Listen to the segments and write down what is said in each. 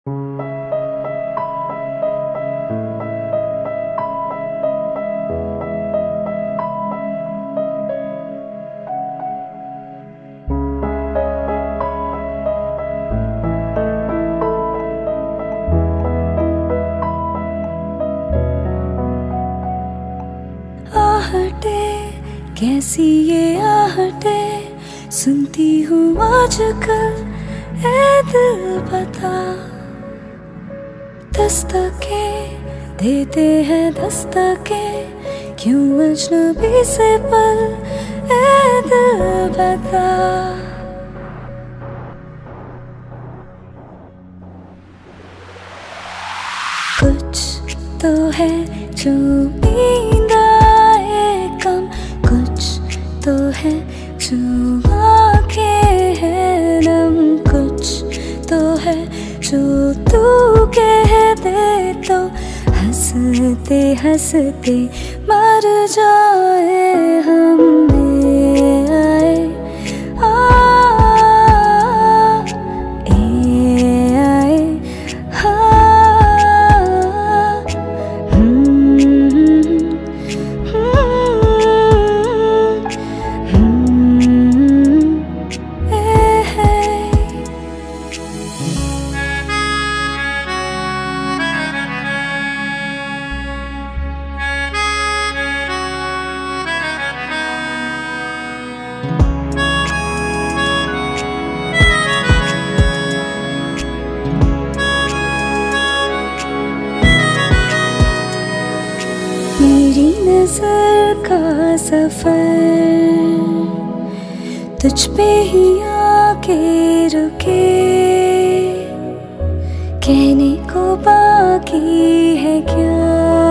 कैसी ये आहटे सुनती हूँ आजकल, ए दिल बता। दस्तके देते हैं दस्तके, क्यों अजनबी से पल, ए दिल बता। कुछ तो है जो नींद आए कम, कुछ तो है जो आंखें हैं नम, कुछ तो है जो तू कह दे तो हंसते हंसते मर जाए हम। आए मेरी नजर का सफर तुझ पे ही आके रुके, कहने को बाकी है क्या,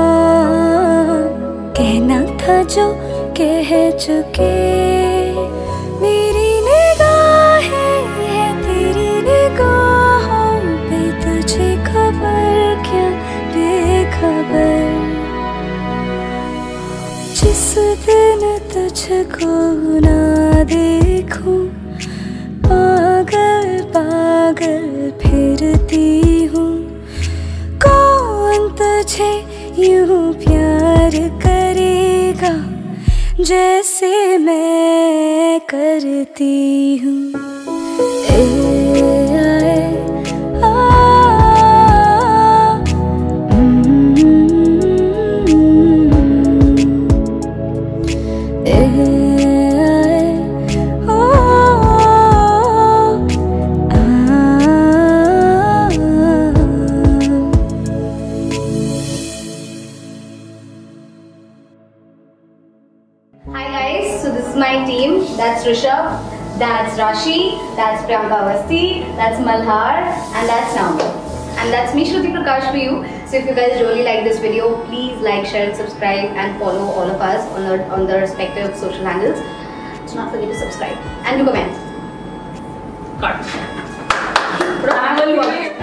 कहना था जो कह चुके। मेरी निगाहें है तेरी निगाहों पे, तुझे खबर क्या बेखबर। जिस दिन तुझको ना देखूं पागल पागल फिरती हूँ। कौन तुझे यूं प्यार करेगा जैसे मैं करती हूँ। Hi guys, so this is my team. That's Rishabh, that's Rashi, that's Priyanka Awasthi, that's Malhar, and that's Naam. And that's me, Shruti Prakash, for you. So if you guys really like this video, please like, share and subscribe and follow all of us on the respective social handles. Do not forget to subscribe and do comment. Cut.